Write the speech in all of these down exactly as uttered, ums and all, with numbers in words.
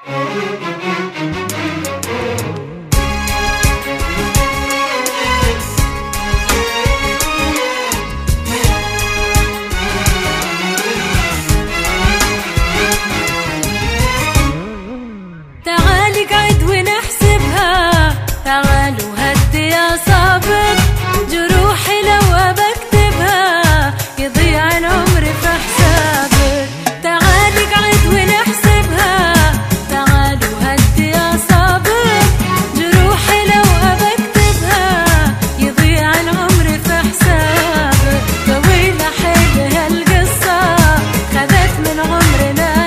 تعالي قعد ونحسبها، تعالوا هدي أعصابك، جروحي لو أبكتبها يضيع العمر في حسابك. تعالي قعد ونحسبها، تعالوا هدي أعصابك، جروحي لو أبكتبها يضيع العمر في حسابك. طويلة حيل هالقصة خذت من عمرنا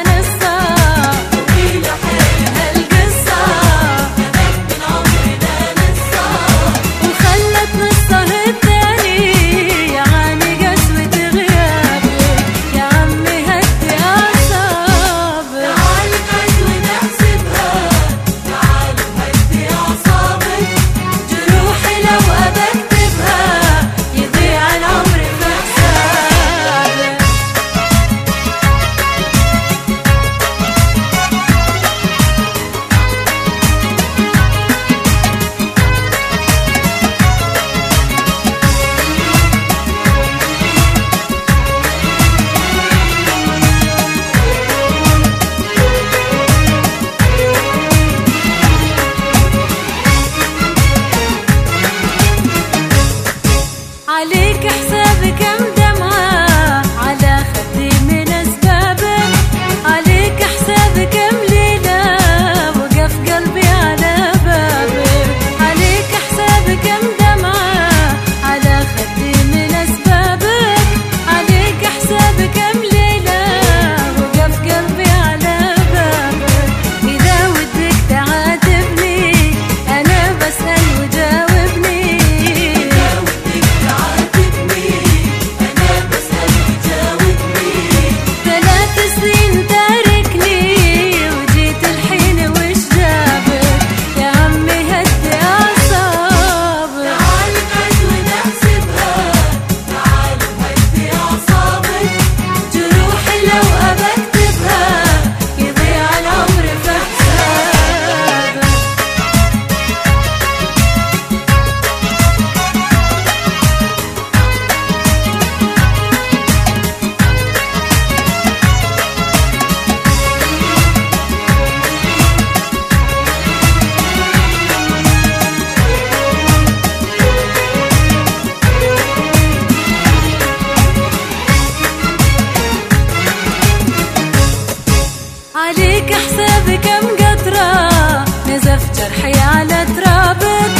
عليك حسابي كم دمعة على خدي من أسبابك، عليك حسابي كم ليلة وقف قلبي على بابك، عليك حسابي كم دمعة على خدي من أسبابك، عليك حسابي كم ليلة وقف قلبي على بابك. إذا ودك تعاتبني أنا بسأل وجاوبني، عليك حسابي كم قطرة نزف جرحي على ترابك،